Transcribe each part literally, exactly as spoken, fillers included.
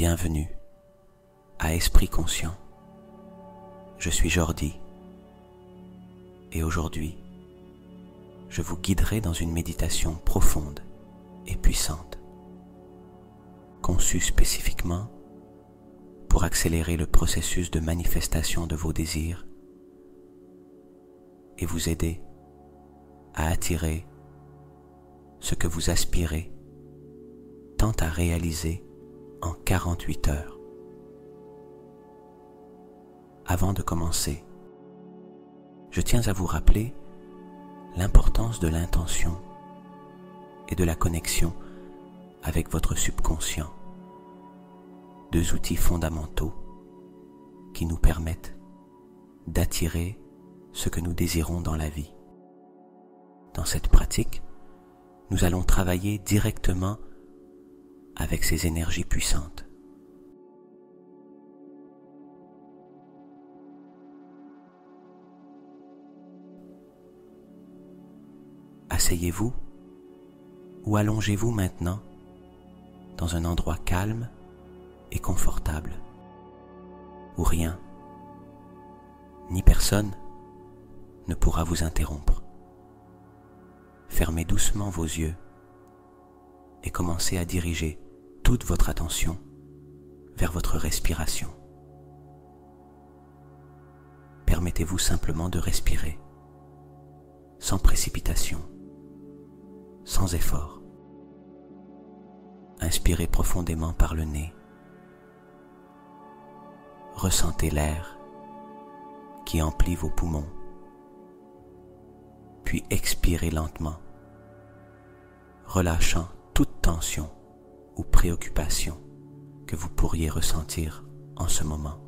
Bienvenue à Esprit Conscient. Je suis Jordi et aujourd'hui, je vous guiderai dans une méditation profonde et puissante, conçue spécifiquement pour accélérer le processus de manifestation de vos désirs et vous aider à attirer ce que vous aspirez tant à réaliser en quarante-huit heures. Avant de commencer, je tiens à vous rappeler l'importance de l'intention et de la connexion avec votre subconscient, deux outils fondamentaux qui nous permettent d'attirer ce que nous désirons dans la vie. Dans cette pratique, nous allons travailler directement avec ces énergies puissantes. Asseyez-vous ou allongez-vous maintenant dans un endroit calme et confortable, où rien, ni personne ne pourra vous interrompre. Fermez doucement vos yeux et commencez à diriger toute votre attention vers votre respiration. Permettez-vous simplement de respirer, sans précipitation, sans effort. Inspirez profondément par le nez. Ressentez l'air qui emplit vos poumons, puis expirez lentement, relâchant toute tension ou préoccupation que vous pourriez ressentir en ce moment.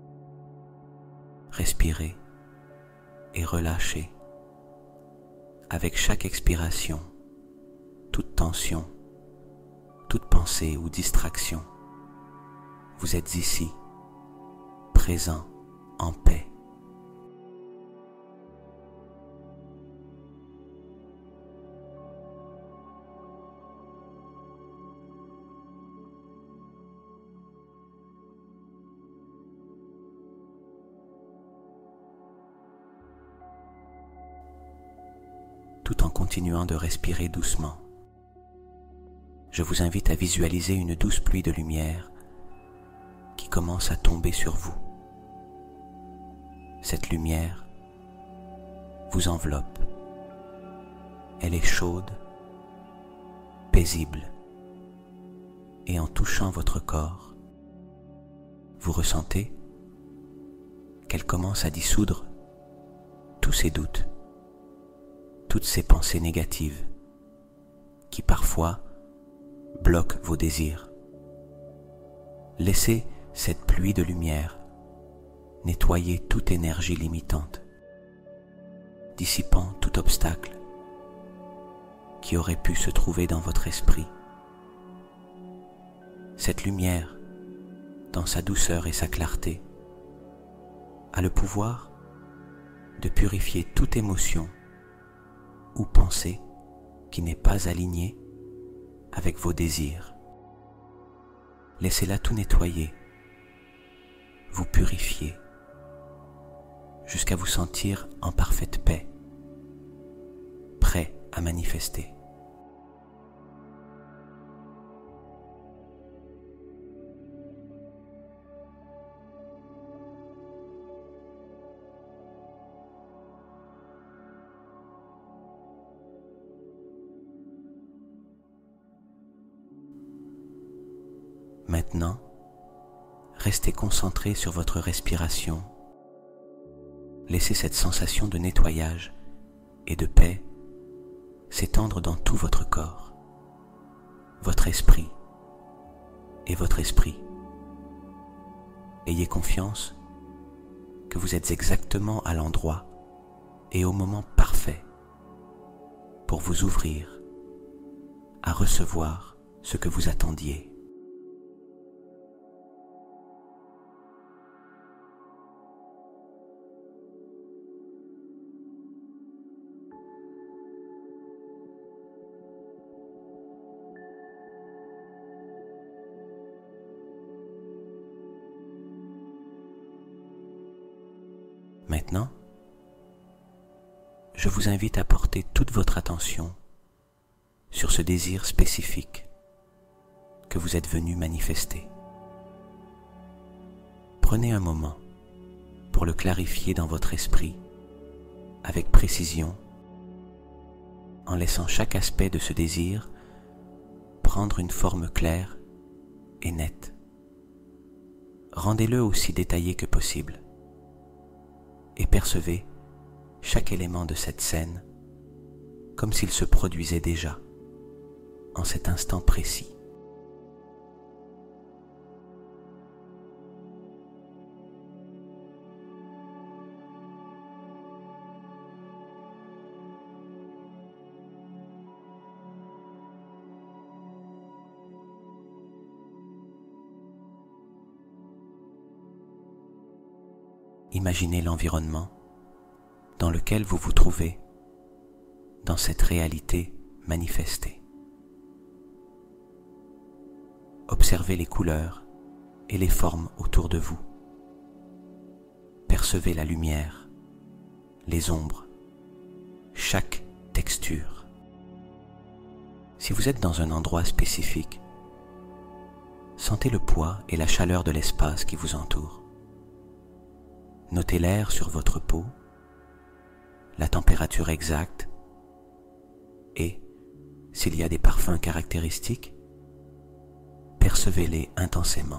Respirez et relâchez avec chaque expiration toute tension, toute pensée ou distraction. Vous êtes ici, présent, en paix. Tout en continuant de respirer doucement, je vous invite à visualiser une douce pluie de lumière qui commence à tomber sur vous. Cette lumière vous enveloppe. Elle est chaude, paisible, et en touchant votre corps, vous ressentez qu'elle commence à dissoudre tous ces doutes, toutes ces pensées négatives qui parfois bloquent vos désirs. Laissez cette pluie de lumière nettoyer toute énergie limitante, dissipant tout obstacle qui aurait pu se trouver dans votre esprit. Cette lumière, dans sa douceur et sa clarté, a le pouvoir de purifier toute émotion ou pensée qui n'est pas alignée avec vos désirs. Laissez-la tout nettoyer, vous purifier, jusqu'à vous sentir en parfaite paix, prêt à manifester. Maintenant, restez concentré sur votre respiration. Laissez cette sensation de nettoyage et de paix s'étendre dans tout votre corps, votre esprit et votre esprit. Ayez confiance que vous êtes exactement à l'endroit et au moment parfait pour vous ouvrir à recevoir ce que vous attendiez. Maintenant, je vous invite à porter toute votre attention sur ce désir spécifique que vous êtes venu manifester. Prenez un moment pour le clarifier dans votre esprit avec précision, en laissant chaque aspect de ce désir prendre une forme claire et nette. Rendez-le aussi détaillé que possible et percevez chaque élément de cette scène comme s'il se produisait déjà en cet instant précis. Imaginez l'environnement dans lequel vous vous trouvez dans cette réalité manifestée. Observez les couleurs et les formes autour de vous. Percevez la lumière, les ombres, chaque texture. Si vous êtes dans un endroit spécifique, sentez le poids et la chaleur de l'espace qui vous entoure. Notez l'air sur votre peau, la température exacte et, s'il y a des parfums caractéristiques, percevez-les intensément.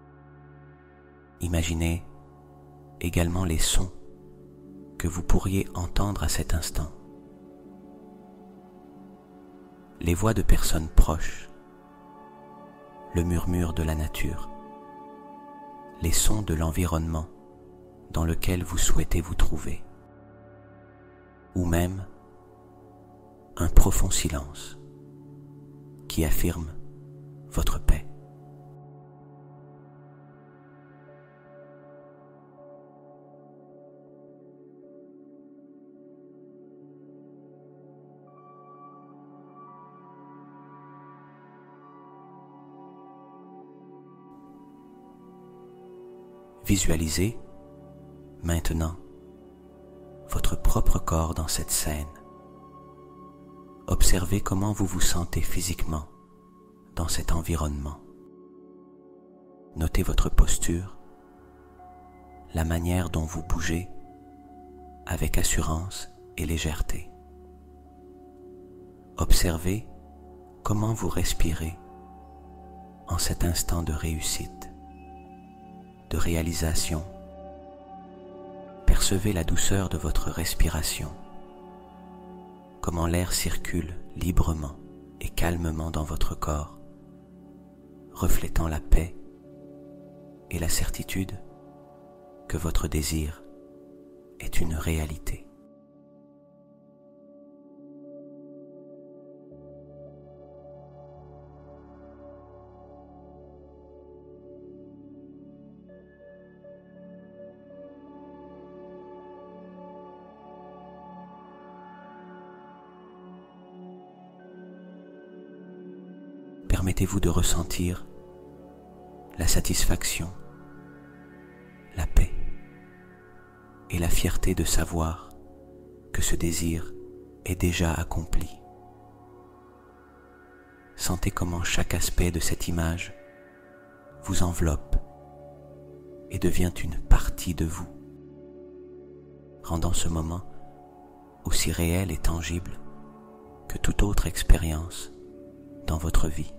Imaginez également les sons que vous pourriez entendre à cet instant. Les voix de personnes proches, le murmure de la nature, les sons de l'environnement dans lequel vous souhaitez vous trouver, ou même un profond silence qui affirme votre paix. Visualisez maintenant votre propre corps dans cette scène. Observez comment vous vous sentez physiquement dans cet environnement. Notez votre posture, la manière dont vous bougez avec assurance et légèreté. Observez comment vous respirez en cet instant de réussite, de réalisation. Percevez la douceur de votre respiration, comment l'air circule librement et calmement dans votre corps, reflétant la paix et la certitude que votre désir est une réalité. Permettez-vous de ressentir la satisfaction, la paix et la fierté de savoir que ce désir est déjà accompli. Sentez comment chaque aspect de cette image vous enveloppe et devient une partie de vous, rendant ce moment aussi réel et tangible que toute autre expérience dans votre vie.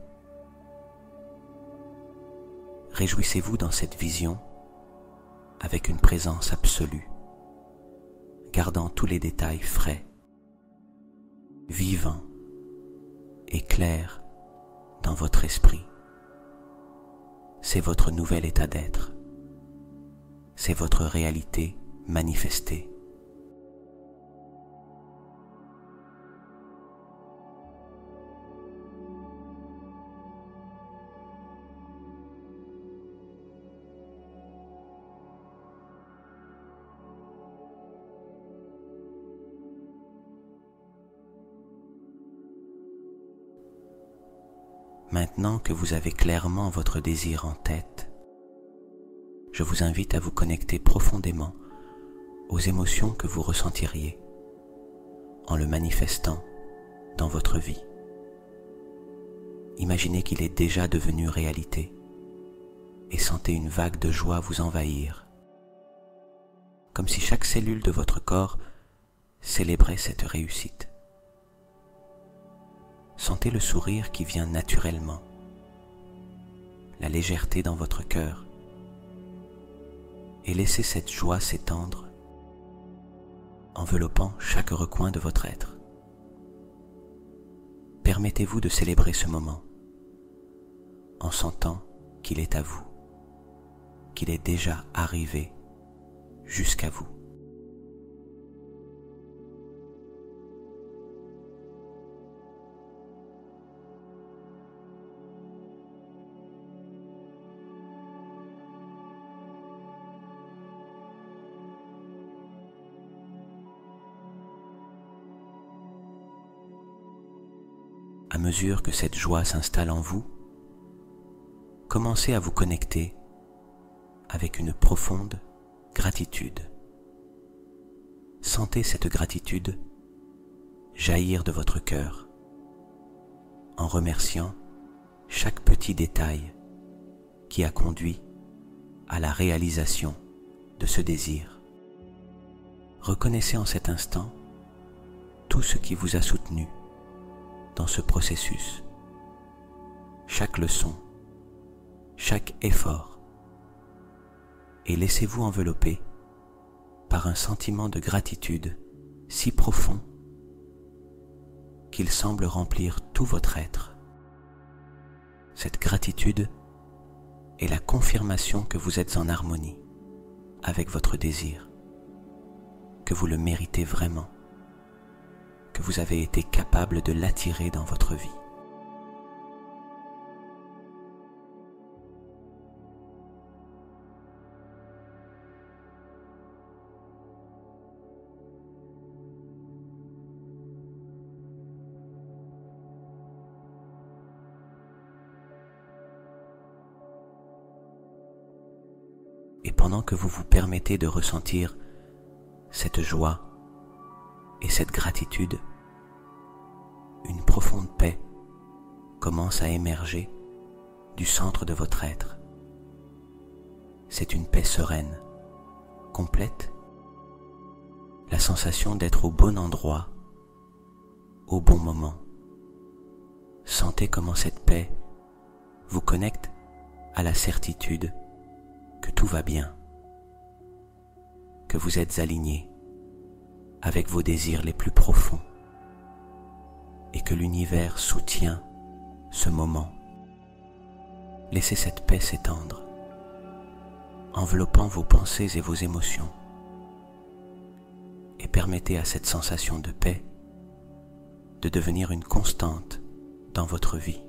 Réjouissez-vous dans cette vision avec une présence absolue, gardant tous les détails frais, vivants et clairs dans votre esprit. C'est votre nouvel état d'être, c'est votre réalité manifestée. Maintenant que vous avez clairement votre désir en tête, je vous invite à vous connecter profondément aux émotions que vous ressentiriez en le manifestant dans votre vie. Imaginez qu'il est déjà devenu réalité et sentez une vague de joie vous envahir, comme si chaque cellule de votre corps célébrait cette réussite. Sentez le sourire qui vient naturellement, la légèreté dans votre cœur, et laissez cette joie s'étendre, enveloppant chaque recoin de votre être. Permettez-vous de célébrer ce moment, en sentant qu'il est à vous, qu'il est déjà arrivé jusqu'à vous. À mesure que cette joie s'installe en vous, commencez à vous connecter avec une profonde gratitude. Sentez cette gratitude jaillir de votre cœur en remerciant chaque petit détail qui a conduit à la réalisation de ce désir. Reconnaissez en cet instant tout ce qui vous a soutenu dans ce processus, chaque leçon, chaque effort, et laissez-vous envelopper par un sentiment de gratitude si profond qu'il semble remplir tout votre être. Cette gratitude est la confirmation que vous êtes en harmonie avec votre désir, que vous le méritez vraiment, que vous avez été capable de l'attirer dans votre vie. Et pendant que vous vous permettez de ressentir cette joie et cette gratitude, une profonde paix commence à émerger du centre de votre être. C'est une paix sereine, complète, la sensation d'être au bon endroit, au bon moment. Sentez comment cette paix vous connecte à la certitude que tout va bien, que vous êtes aligné avec vos désirs les plus profonds et que l'univers soutient ce moment. Laissez cette paix s'étendre, enveloppant vos pensées et vos émotions, et permettez à cette sensation de paix de devenir une constante dans votre vie.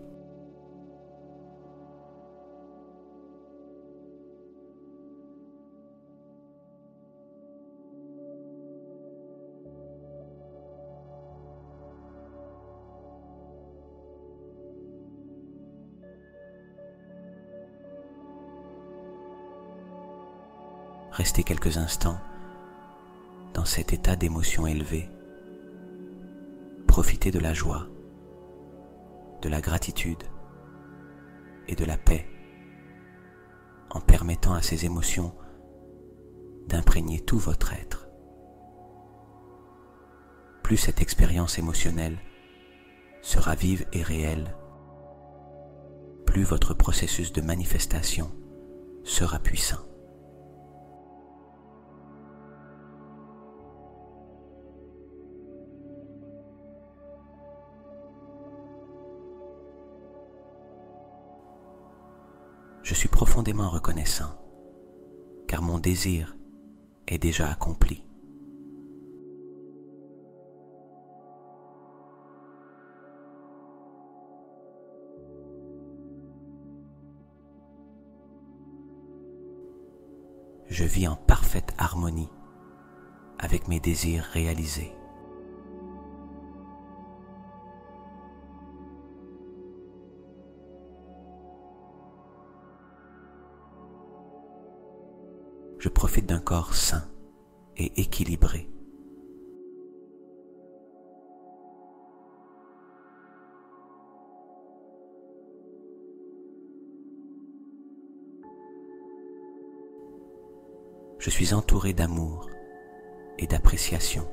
Restez quelques instants dans cet état d'émotion élevée. Profitez de la joie, de la gratitude et de la paix en permettant à ces émotions d'imprégner tout votre être. Plus cette expérience émotionnelle sera vive et réelle, plus votre processus de manifestation sera puissant. Je suis profondément reconnaissant, car mon désir est déjà accompli. Je vis en parfaite harmonie avec mes désirs réalisés. Je profite d'un corps sain et équilibré. Je suis entouré d'amour et d'appréciation.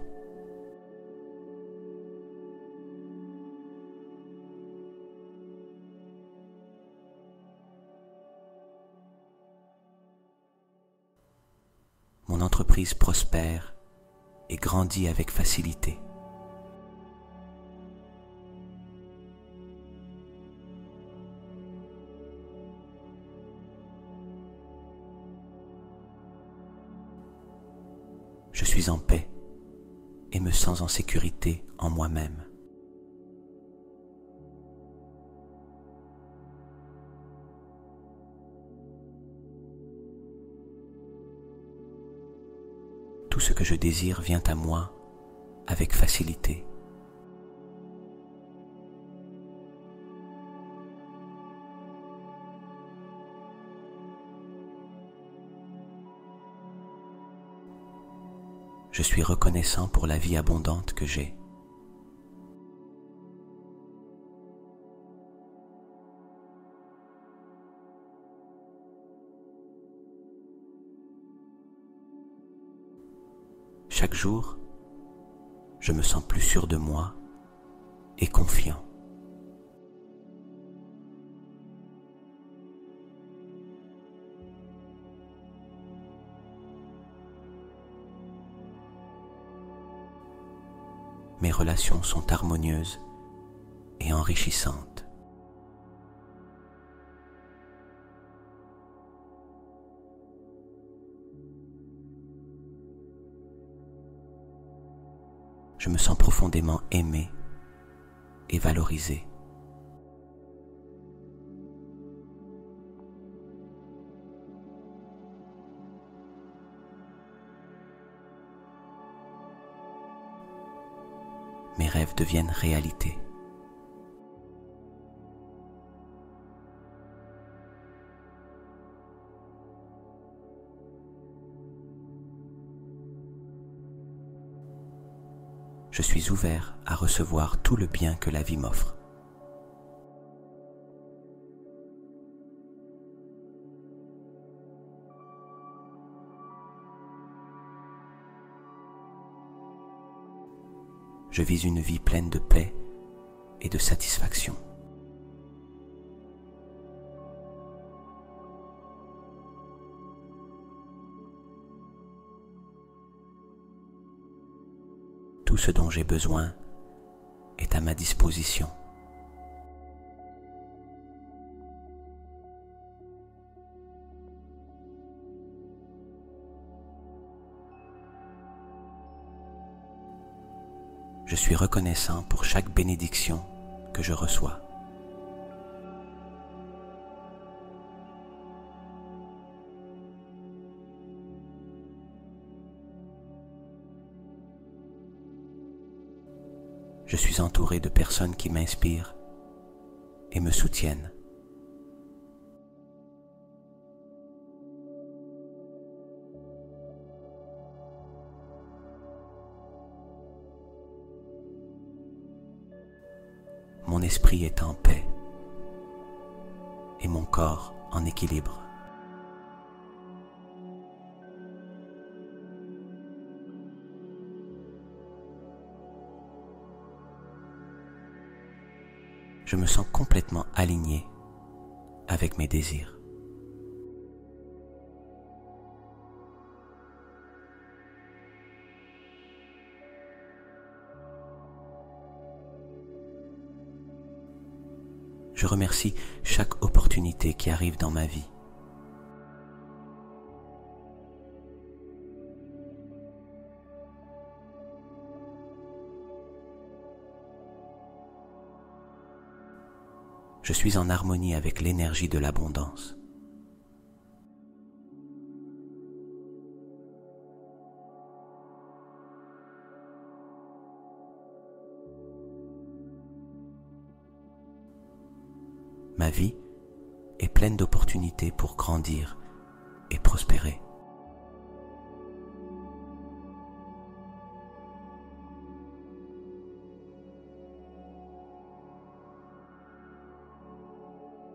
Mon entreprise prospère et grandit avec facilité. Je suis en paix et me sens en sécurité en moi-même. Tout ce que je désire vient à moi avec facilité. Je suis reconnaissant pour la vie abondante que j'ai. Chaque jour, je me sens plus sûr de moi et confiant. Mes relations sont harmonieuses et enrichissantes. Je me sens profondément aimé et valorisé. Mes rêves deviennent réalité. Je suis ouvert à recevoir tout le bien que la vie m'offre. Je vis une vie pleine de paix et de satisfaction. Tout ce dont j'ai besoin est à ma disposition. Je suis reconnaissant pour chaque bénédiction que je reçois. Je suis entouré de personnes qui m'inspirent et me soutiennent. Mon esprit est en paix et mon corps en équilibre. Je me sens complètement aligné avec mes désirs. Je remercie chaque opportunité qui arrive dans ma vie. Je suis en harmonie avec l'énergie de l'abondance. Ma vie est pleine d'opportunités pour grandir et prospérer.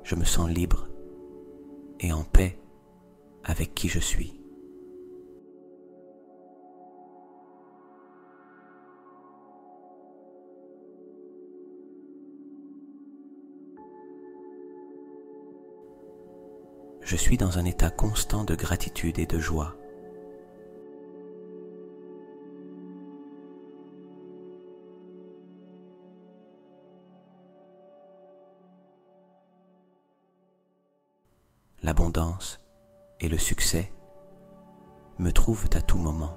je me sens libre et en paix avec qui je suis. Je suis dans un état constant de gratitude et de joie. L'abondance et le succès me trouvent à tout moment.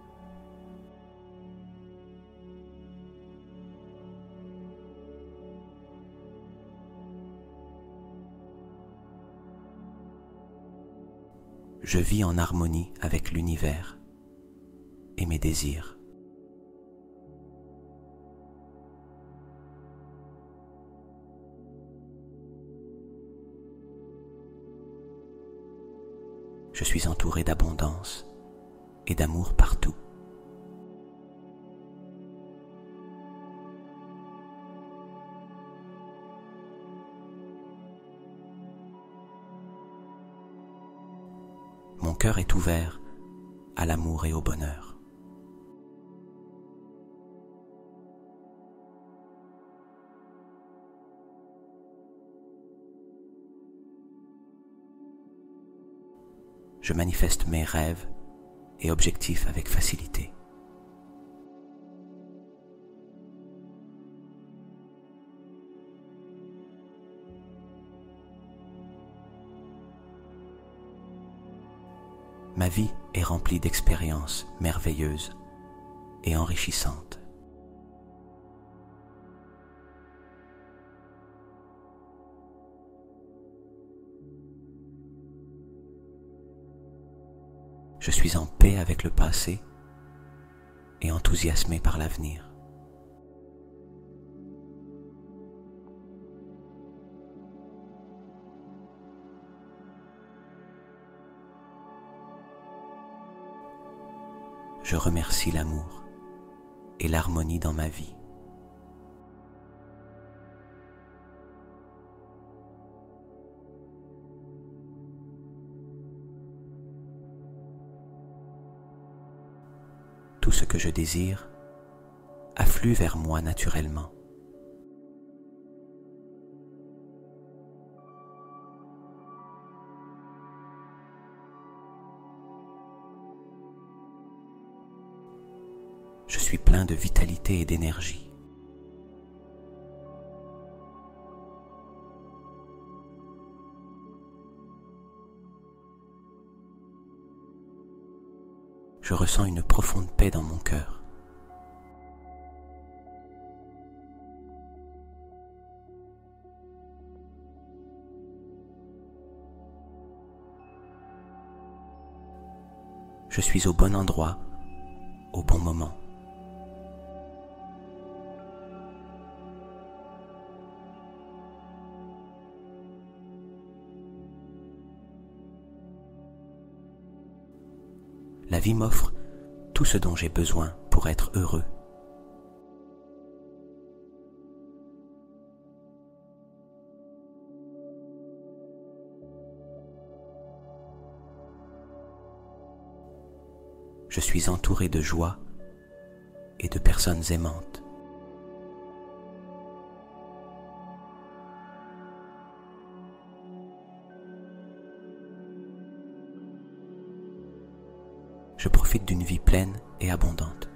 Je vis en harmonie avec l'univers et mes désirs. Je suis entouré d'abondance et d'amour partout. Mon cœur est ouvert à l'amour et au bonheur. Je manifeste mes rêves et objectifs avec facilité. Ma vie est remplie d'expériences merveilleuses et enrichissantes. Je suis en paix avec le passé et enthousiasmé par l'avenir. Je remercie l'amour et l'harmonie dans ma vie. Tout ce que je désire afflue vers moi naturellement. Je suis plein de vitalité et d'énergie. Je ressens une profonde paix dans mon cœur. Je suis au bon endroit, au bon moment. La vie m'offre tout ce dont j'ai besoin pour être heureux. Je suis entouré de joie et de personnes aimantes. Je profite d'une vie pleine et abondante.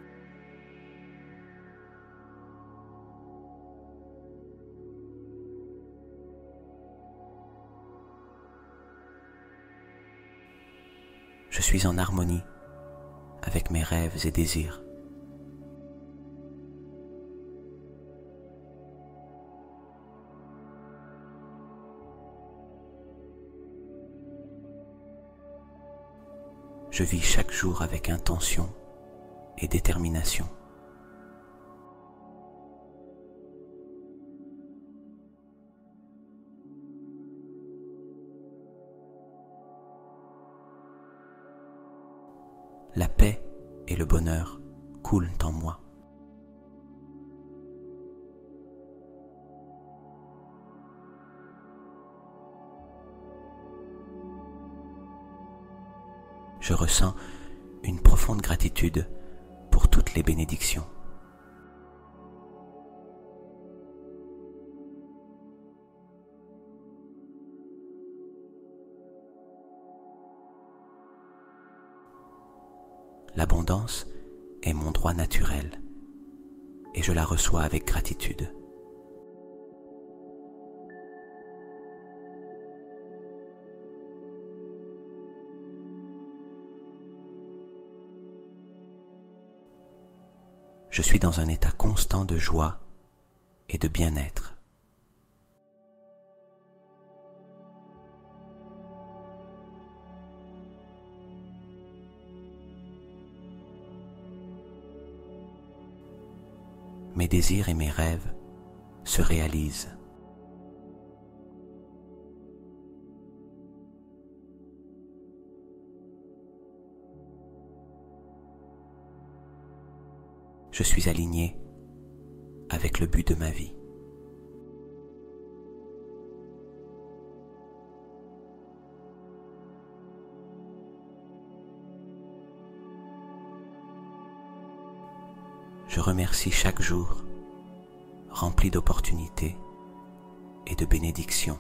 Je suis en harmonie avec mes rêves et désirs. Je vis chaque jour avec intention et détermination. La paix et le bonheur coulent en moi. je ressens une profonde gratitude pour toutes les bénédictions. L'abondance est mon droit naturel et je la reçois avec gratitude. Je suis dans un état constant de joie et de bien-être. Mes désirs et mes rêves se réalisent. Je suis aligné avec le but de ma vie. Je remercie chaque jour rempli d'opportunités et de bénédictions.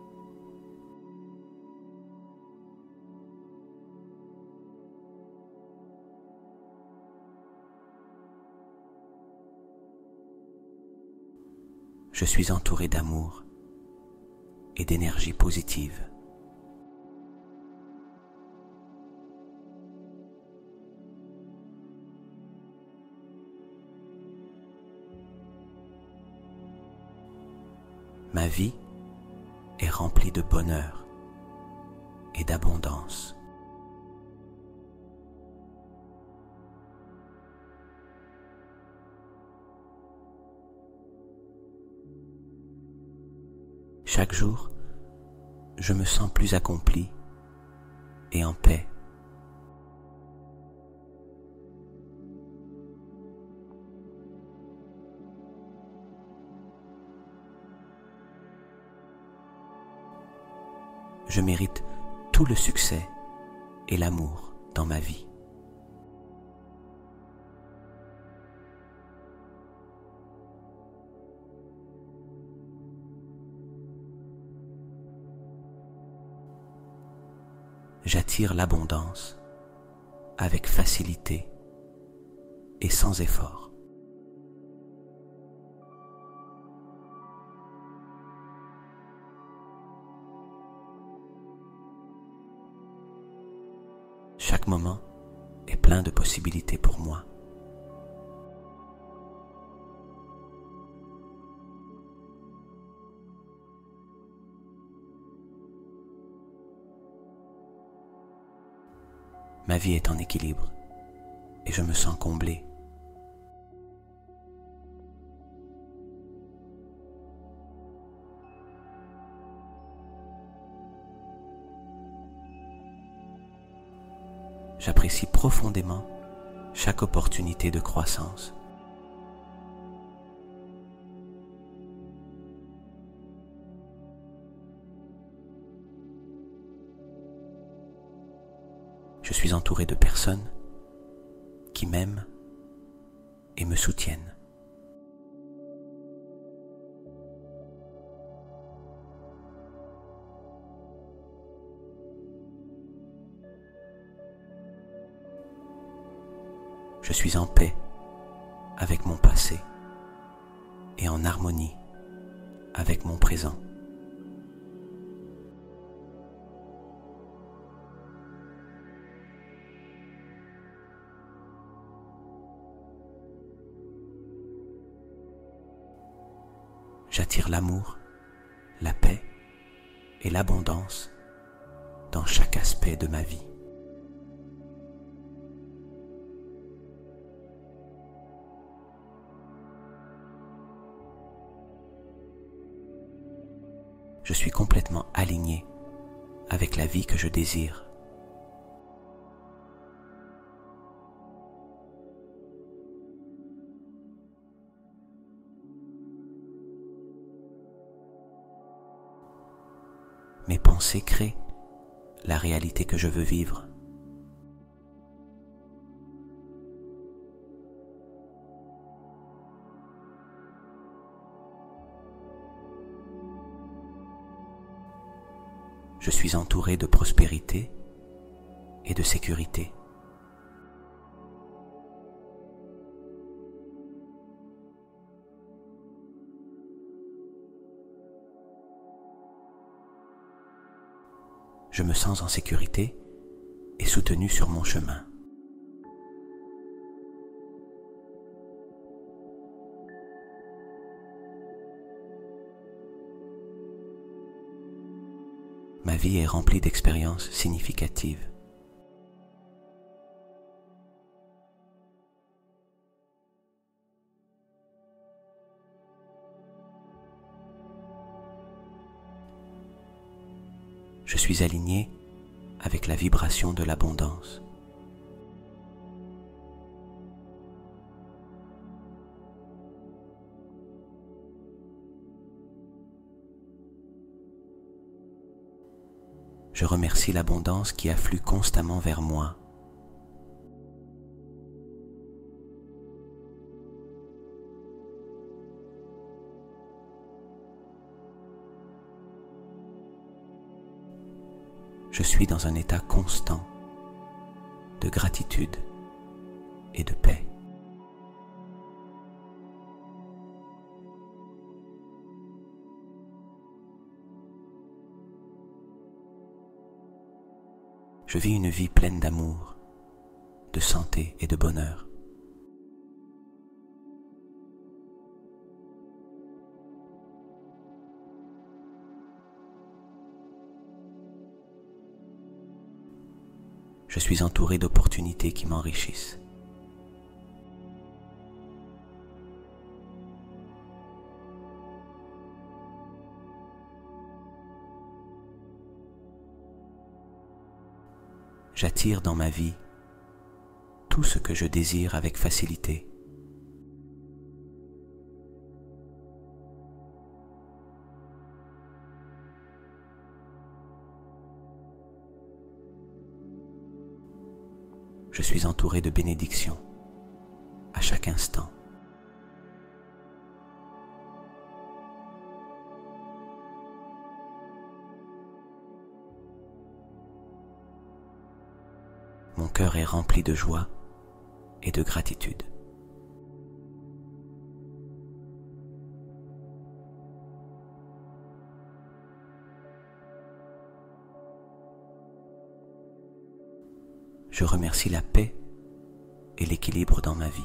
Je suis entouré d'amour et d'énergie positive. Ma vie est remplie de bonheur et d'abondance. Chaque jour, je me sens plus accompli et en paix. Je mérite tout le succès et l'amour dans ma vie. J'attire l'abondance avec facilité et sans effort. Chaque moment est plein de possibilités pour moi. Ma vie est en équilibre et je me sens comblé. J'apprécie profondément chaque opportunité de croissance. Je suis entouré de personnes qui m'aiment et me soutiennent. Je suis en paix avec mon passé et en harmonie avec mon présent. J'attire l'amour, la paix et l'abondance dans chaque aspect de ma vie. Je suis complètement aligné avec la vie que je désire. Mes pensées créent la réalité que je veux vivre. Je suis entouré de prospérité et de sécurité. Je me sens en sécurité et soutenu sur mon chemin. Ma vie est remplie d'expériences significatives. Je suis aligné avec la vibration de l'abondance. Je remercie l'abondance qui afflue constamment vers moi. Je suis dans un état constant de gratitude et de paix. Je vis une vie pleine d'amour, de santé et de bonheur. Je suis entouré d'opportunités qui m'enrichissent. J'attire dans ma vie tout ce que je désire avec facilité. Je suis entouré de bénédictions à chaque instant. Mon cœur est rempli de joie et de gratitude. Je remercie la paix et l'équilibre dans ma vie.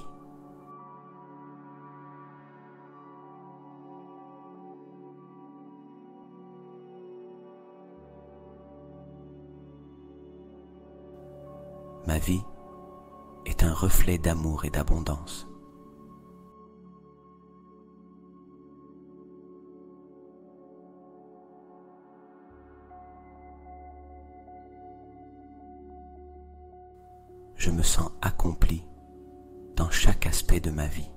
Ma vie est un reflet d'amour et d'abondance. Je me sens accompli dans chaque aspect de ma vie.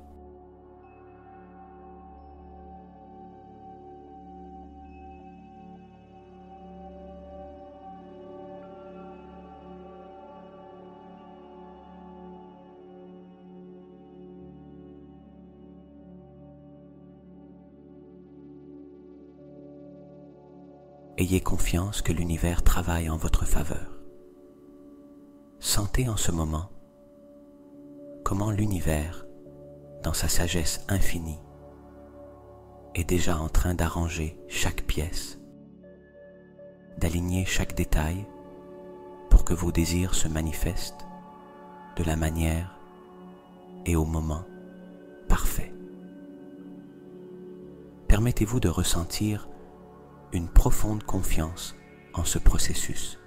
Ayez confiance que l'univers travaille en votre faveur. Sentez en ce moment comment l'univers, dans sa sagesse infinie, est déjà en train d'arranger chaque pièce, d'aligner chaque détail pour que vos désirs se manifestent de la manière et au moment parfait. Permettez-vous de ressentir une profonde confiance en ce processus.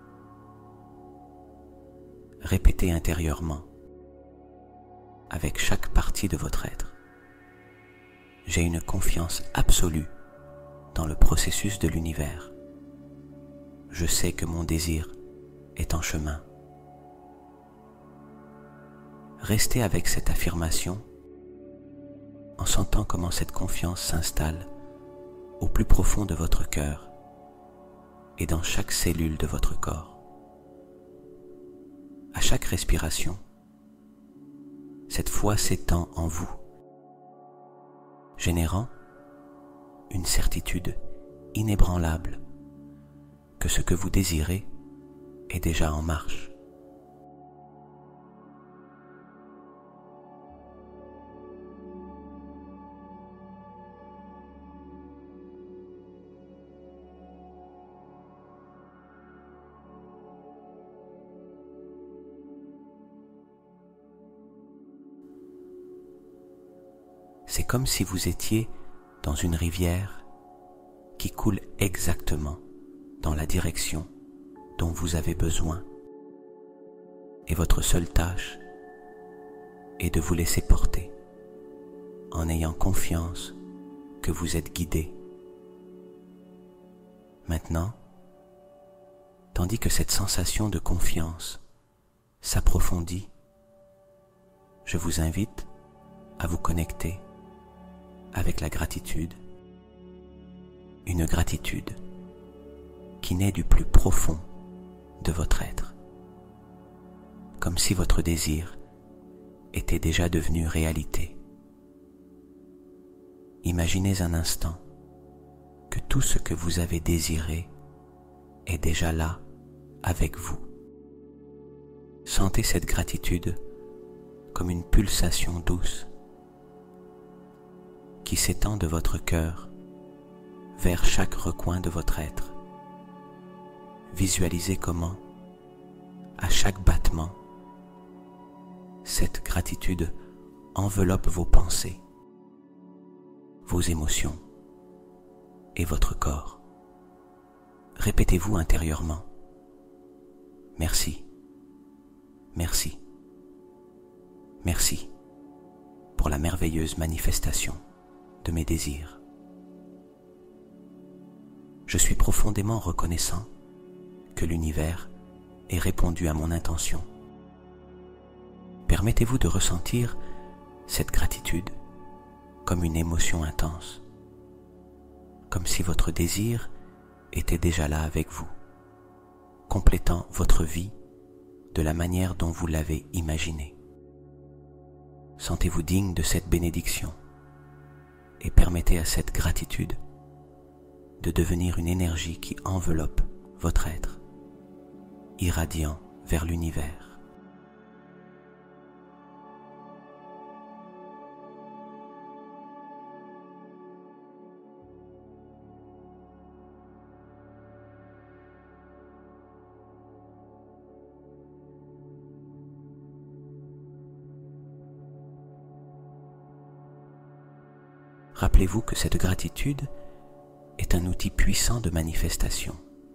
Répétez intérieurement, avec chaque partie de votre être. J'ai une confiance absolue dans le processus de l'univers. Je sais que mon désir est en chemin. Restez avec cette affirmation en sentant comment cette confiance s'installe au plus profond de votre cœur et dans chaque cellule de votre corps. À chaque respiration, cette foi s'étend en vous, générant une certitude inébranlable que que ce que vous désirez est déjà en marche. C'est comme si vous étiez dans une rivière qui coule exactement dans la direction dont vous avez besoin, et votre seule tâche est de vous laisser porter en ayant confiance que vous êtes guidé. Maintenant, tandis que cette sensation de confiance s'approfondit, je vous invite à vous connecter avec la gratitude, une gratitude qui naît du plus profond de votre être, comme si votre désir était déjà devenu réalité. Imaginez un instant que tout ce que vous avez désiré est déjà là avec vous. Sentez cette gratitude comme une pulsation douce qui s'étend de votre cœur vers chaque recoin de votre être. Visualisez comment, à chaque battement, cette gratitude enveloppe vos pensées, vos émotions et votre corps. Répétez-vous intérieurement: merci, merci, merci pour la merveilleuse manifestation de mes désirs. Je suis profondément reconnaissant que l'univers ait répondu à mon intention. Permettez-vous de ressentir cette gratitude comme une émotion intense, comme si votre désir était déjà là avec vous, complétant votre vie de la manière dont vous l'avez imaginé. Sentez-vous digne de cette bénédiction et permettez à cette gratitude de devenir une énergie qui enveloppe votre être, irradiant vers l'univers. Rappelez-vous que cette gratitude est un outil puissant de manifestation.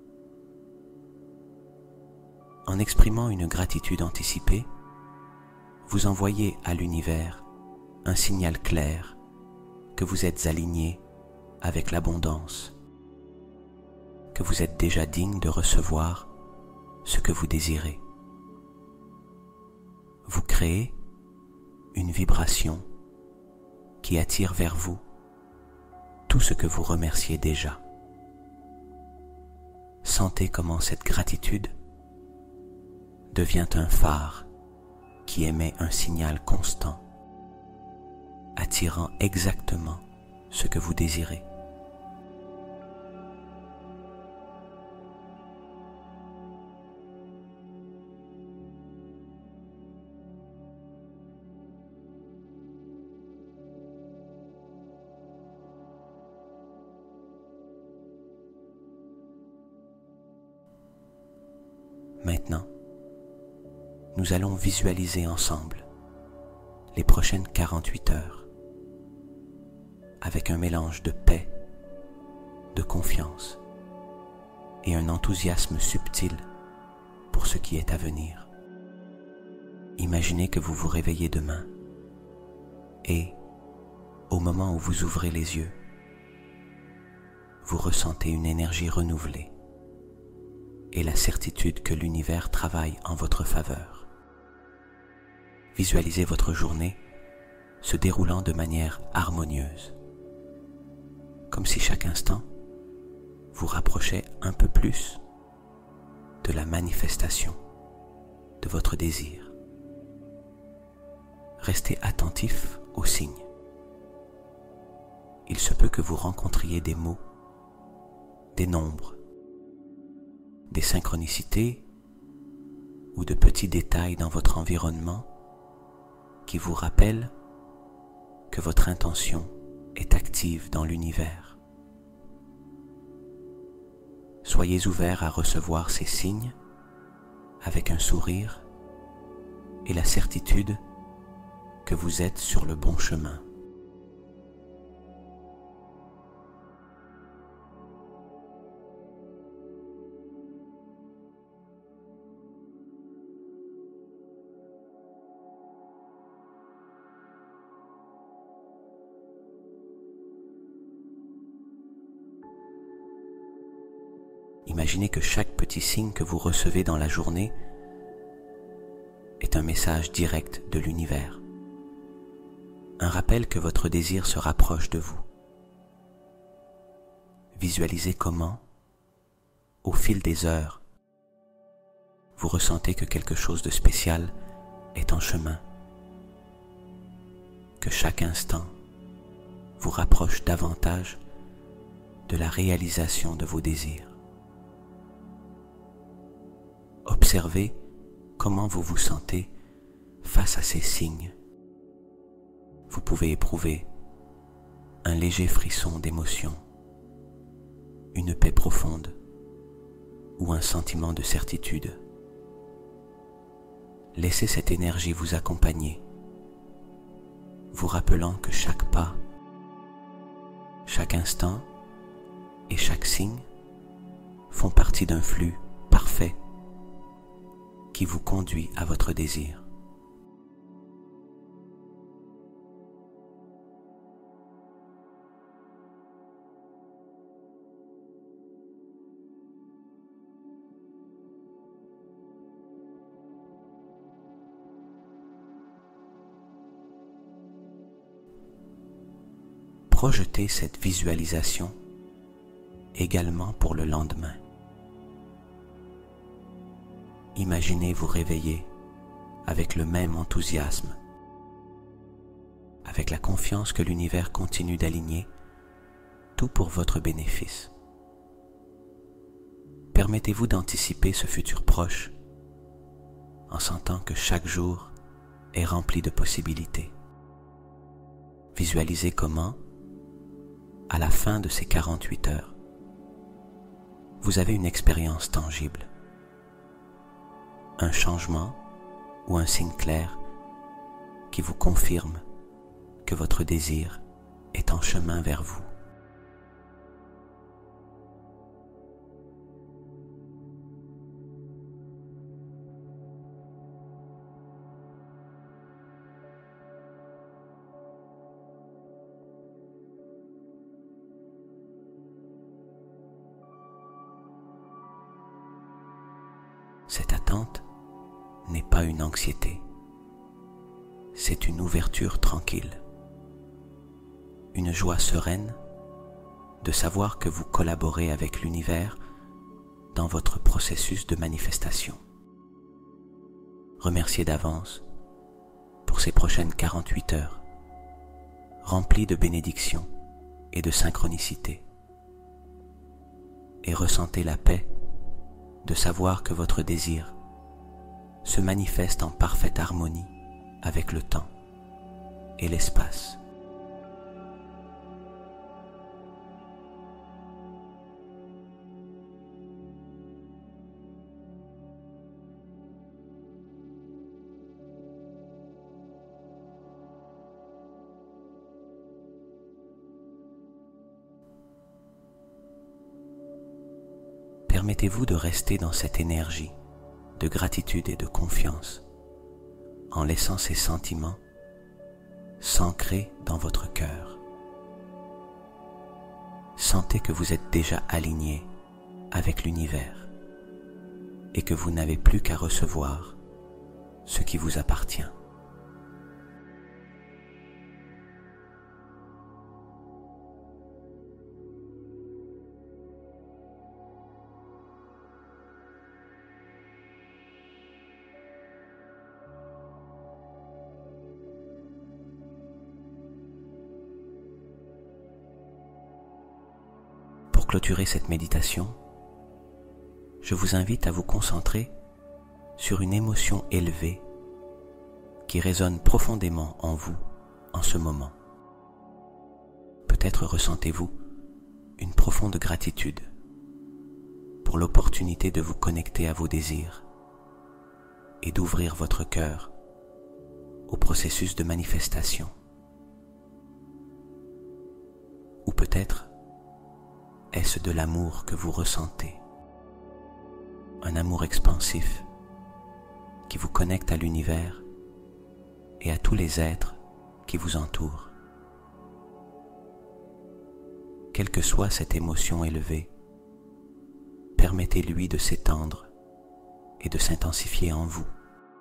En exprimant une gratitude anticipée, vous envoyez à l'univers un signal clair que vous êtes aligné avec l'abondance, que vous êtes déjà digne de recevoir ce que vous désirez. Vous créez une vibration qui attire vers vous tout ce que vous remerciez déjà. Sentez comment cette gratitude devient un phare qui émet un signal constant, attirant exactement ce que vous désirez. Maintenant, nous allons visualiser ensemble les prochaines quarante-huit heures avec un mélange de paix, de confiance et un enthousiasme subtil pour ce qui est à venir. Imaginez que vous vous réveillez demain et, au moment où vous ouvrez les yeux, vous ressentez une énergie renouvelée et la certitude que l'univers travaille en votre faveur. Visualisez votre journée se déroulant de manière harmonieuse, comme si chaque instant vous rapprochait un peu plus de la manifestation de votre désir. Restez attentif aux signes. Il se peut que vous rencontriez des mots, des nombres, des synchronicités ou de petits détails dans votre environnement qui vous rappellent que votre intention est active dans l'univers. Soyez ouverts à recevoir ces signes avec un sourire et la certitude que vous êtes sur le bon chemin. Imaginez que chaque petit signe que vous recevez dans la journée est un message direct de l'univers, un rappel que votre désir se rapproche de vous. Visualisez comment, au fil des heures, vous ressentez que quelque chose de spécial est en chemin, que chaque instant vous rapproche davantage de la réalisation de vos désirs. Observez comment vous vous sentez face à ces signes. Vous pouvez éprouver un léger frisson d'émotion, une paix profonde ou un sentiment de certitude. Laissez cette énergie vous accompagner, vous rappelant que chaque pas, chaque instant et chaque signe font partie d'un flux parfait qui vous conduit à votre désir. Projetez cette visualisation également pour le lendemain. Imaginez vous réveiller avec le même enthousiasme, avec la confiance que l'univers continue d'aligner tout pour votre bénéfice. Permettez-vous d'anticiper ce futur proche en sentant que chaque jour est rempli de possibilités. Visualisez comment, à la fin de ces quarante-huit heures, vous avez une expérience tangible, un changement ou un signe clair qui vous confirme que votre désir est en chemin vers vous. Cette attente n'est pas une anxiété, c'est une ouverture tranquille, une joie sereine de savoir que vous collaborez avec l'univers dans votre processus de manifestation. Remerciez d'avance pour ces prochaines quarante-huit heures, remplies de bénédictions et de synchronicité, et ressentez la paix de savoir que votre désir se manifeste en parfaite harmonie avec le temps et l'espace. Permettez-vous de rester dans cette énergie de gratitude et de confiance en laissant ces sentiments s'ancrer dans votre cœur. Sentez que vous êtes déjà aligné avec l'univers et que vous n'avez plus qu'à recevoir ce qui vous appartient. Pour clôturer cette méditation, je vous invite à vous concentrer sur une émotion élevée qui résonne profondément en vous en ce moment. Peut-être ressentez-vous une profonde gratitude pour l'opportunité de vous connecter à vos désirs et d'ouvrir votre cœur au processus de manifestation. Ou peut-être est-ce de l'amour que vous ressentez, un amour expansif qui vous connecte à l'univers et à tous les êtres qui vous entourent. Quelle que soit cette émotion élevée, permettez-lui de s'étendre et de s'intensifier en vous.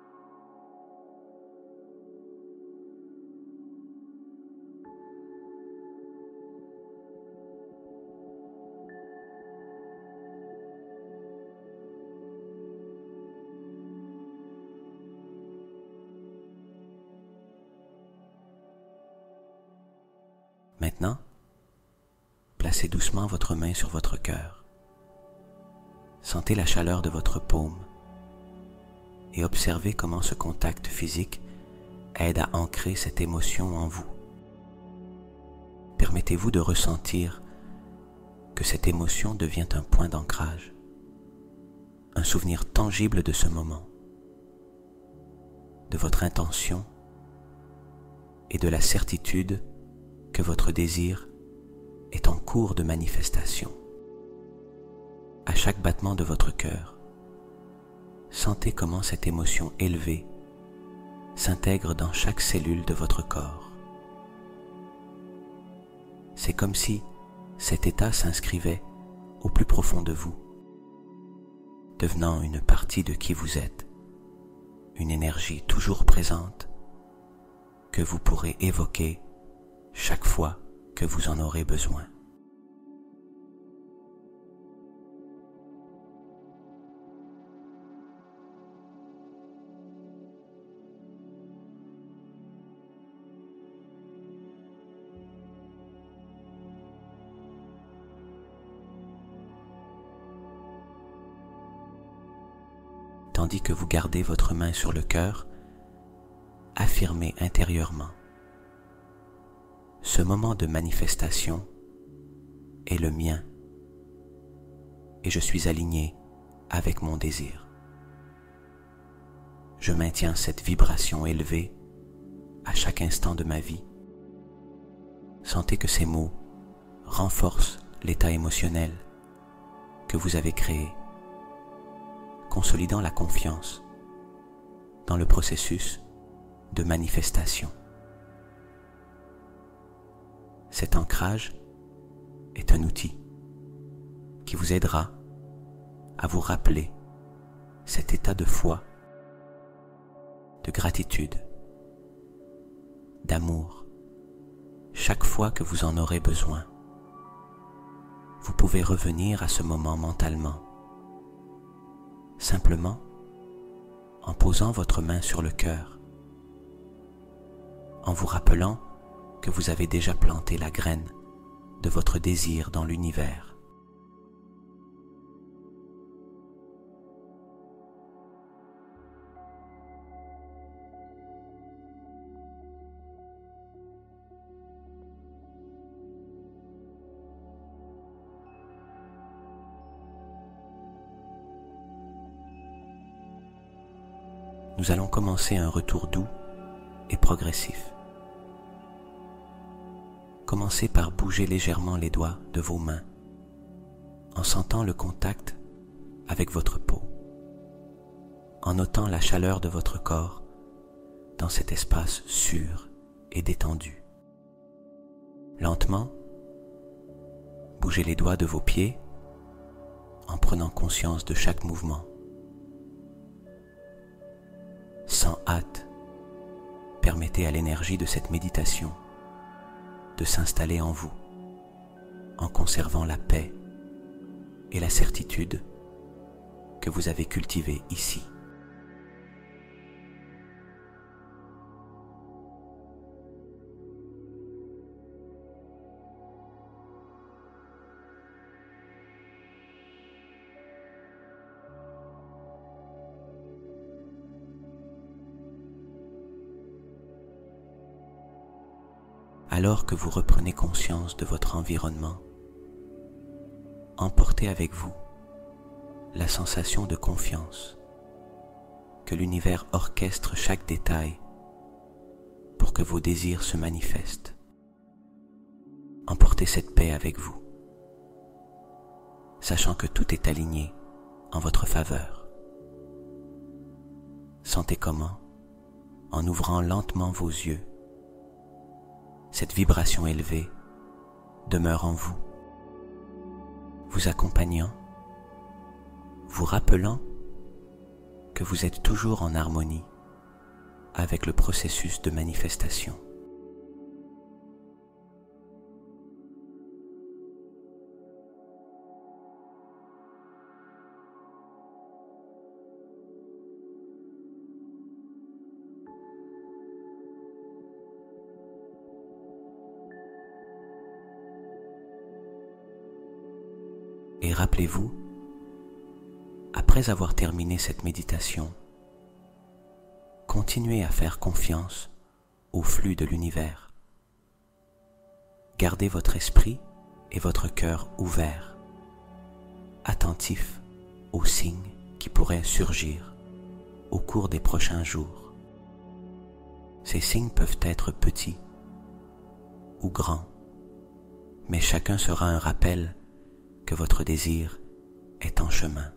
Maintenant, placez doucement votre main sur votre cœur. Sentez la chaleur de votre paume et observez comment ce contact physique aide à ancrer cette émotion en vous. Permettez-vous de ressentir que cette émotion devient un point d'ancrage, un souvenir tangible de ce moment, de votre intention et de la certitude que votre désir est en cours de manifestation. À chaque battement de votre cœur, sentez comment cette émotion élevée s'intègre dans chaque cellule de votre corps. C'est comme si cet état s'inscrivait au plus profond de vous, devenant une partie de qui vous êtes, une énergie toujours présente que vous pourrez évoquer chaque fois que vous en aurez besoin. Tandis que vous gardez votre main sur le cœur, affirmez intérieurement: ce moment de manifestation est le mien et je suis aligné avec mon désir. Je maintiens cette vibration élevée à chaque instant de ma vie. Sentez que ces mots renforcent l'état émotionnel que vous avez créé, consolidant la confiance dans le processus de manifestation. Cet ancrage est un outil qui vous aidera à vous rappeler cet état de foi, de gratitude, d'amour, chaque fois que vous en aurez besoin. Vous pouvez revenir à ce moment mentalement, simplement en posant votre main sur le cœur, en vous rappelant que vous avez déjà planté la graine de votre désir dans l'univers. Nous allons commencer un retour doux et progressif. Commencez par bouger légèrement les doigts de vos mains en sentant le contact avec votre peau, en notant la chaleur de votre corps dans cet espace sûr et détendu. Lentement, bougez les doigts de vos pieds en prenant conscience de chaque mouvement. Sans hâte, permettez à l'énergie de cette méditation de s'installer en vous, en conservant la paix et la certitude que vous avez cultivées ici. Alors que vous reprenez conscience de votre environnement, emportez avec vous la sensation de confiance que l'univers orchestre chaque détail pour que vos désirs se manifestent. Emportez cette paix avec vous, sachant que tout est aligné en votre faveur. Sentez comment, en ouvrant lentement vos yeux, cette vibration élevée demeure en vous, vous accompagnant, vous rappelant que vous êtes toujours en harmonie avec le processus de manifestation. Et rappelez-vous, après avoir terminé cette méditation, continuez à faire confiance au flux de l'univers. Gardez votre esprit et votre cœur ouverts, attentifs aux signes qui pourraient surgir au cours des prochains jours. Ces signes peuvent être petits ou grands, mais chacun sera un rappel que votre désir est en chemin.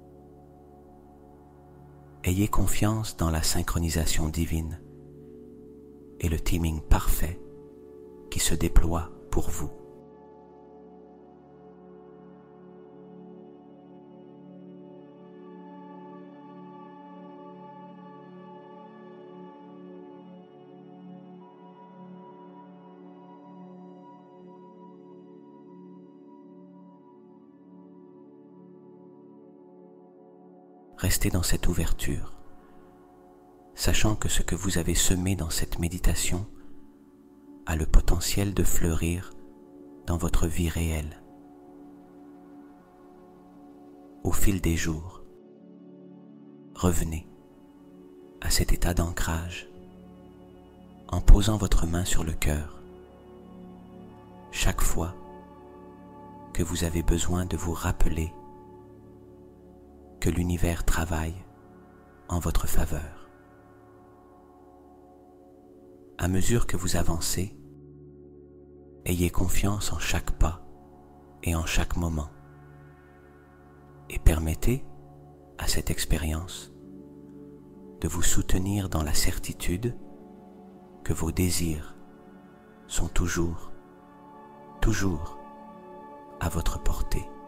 Ayez confiance dans la synchronisation divine et le timing parfait qui se déploie pour vous. Restez dans cette ouverture, sachant que ce que vous avez semé dans cette méditation a le potentiel de fleurir dans votre vie réelle. Au fil des jours, revenez à cet état d'ancrage en posant votre main sur le cœur chaque fois que vous avez besoin de vous rappeler que l'univers travaille en votre faveur. À mesure que vous avancez, ayez confiance en chaque pas et en chaque moment, et permettez à cette expérience de vous soutenir dans la certitude que vos désirs sont toujours, toujours à votre portée.